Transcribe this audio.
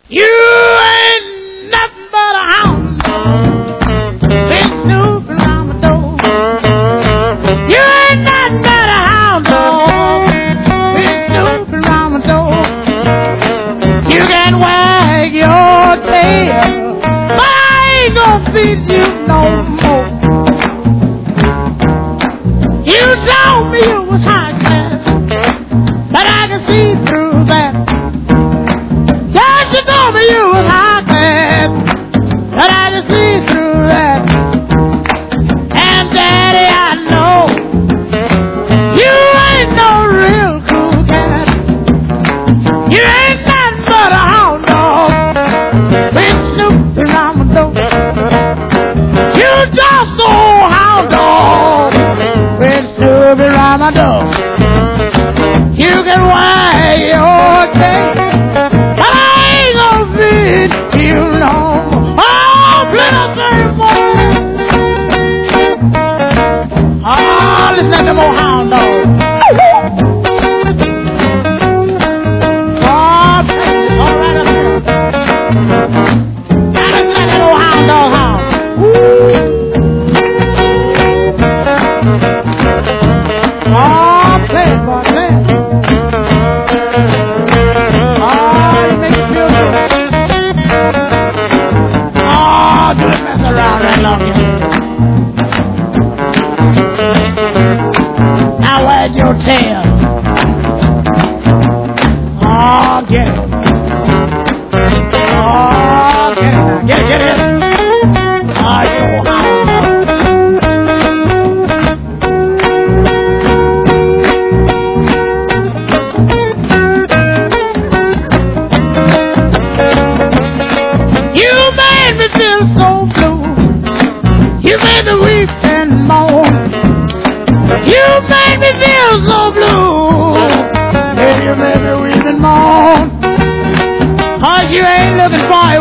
You ain't nothing but a hound dog. Been snooping around my door. You ain't nothing but a hound dog. Been snooping around my door. You can wag your tail, but I ain't gonna feed you no more. You told me you was high class, but I can see through that. Yes, you told me you was high class, but I can see through that. And Daddy, I know you ain't no real cool cat. You ain't nothing but a hound dog. Been snooping around my door. You just old hound dog. Been snooping around my door. You can wag your tail, but I ain't gonna feed you no more. Oh, play that thing, boy. Oh, listen to them old hound dogs. Oh, it's all right up there. Now listen to that old hound dog howl. Oh, play it, boy, play it. Oh, it makes you feel good. Oh, do it mess around that long. Now wag your tail. Oh, get it. Oh, get it now. Get it. Oh, you hound dog. You made me feel so blue. You made me weep and moan. You made me feel so blue. Yeah, you made me weep and moan. 'Cause you ain't looking for